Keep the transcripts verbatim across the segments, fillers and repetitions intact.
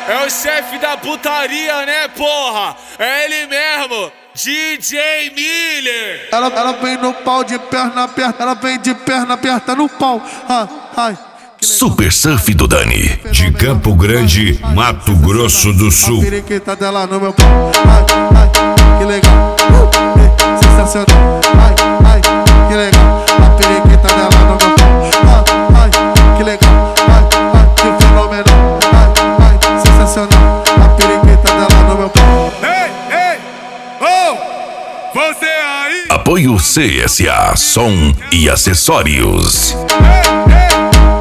É o chefe da putaria, né, porra? É ele mesmo, D J Miller. Ela, ela vem no pau de perna aberta, ela vem de perna aberta no pau. Ai, ai. Super Surf do Dani, de Campo Grande, Mato Grosso do Sul. A periquita dela no meu pau. Ai, ai, que legal. Uh, sensacional. Ai, ai, que legal. A periquita dela no meu pau. Ai, ai, que legal. Ai, ai, que fenomenal. Ai, ai, sensacional. A periquita dela no meu pau. Ei, ei, oh, você aí. Apoio C S A, som e acessórios. Ei, ei.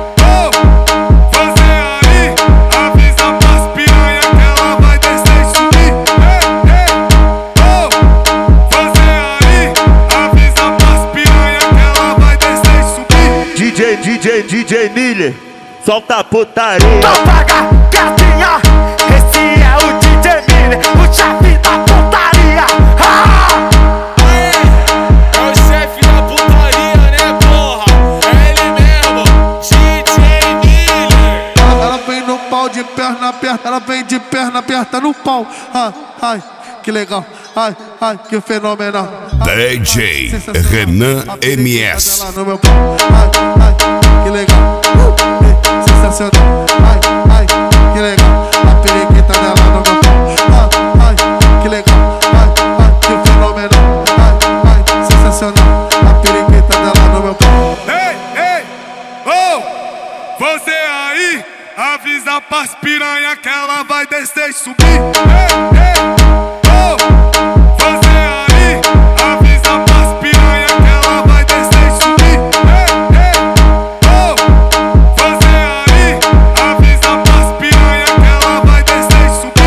D J, D J Miller, solta a putaria. Então paga, gatinha, esse é o D J Miller, o chefe da putaria. Ah! É, é o chefe da putaria, né, porra? É ele mesmo, D J Miller. Ela, ela vem no pau de perna aberta, ela vem de perna aberta no pau. Ai, ai, que legal. Ai, ai, que fenomenal. D J Renan M S. No meu pau. Ai, ai, que legal. Uh, sensacional. Ai, ai, que legal. A periquita dela no meu pau. Ai, ai, que legal. Ai, ai, que fenomenal. Ai, ai, sensacional. A periquita dela no meu pau. Ei, ei, oh, você aí, avisa pras piranha que ela vai descer e subir. Ei, ei.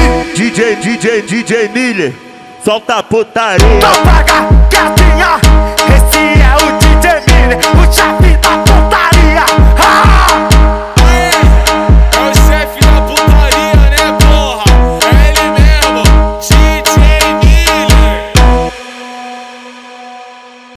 D J, D J Miller, solta a putaria. Então paga, gatinha,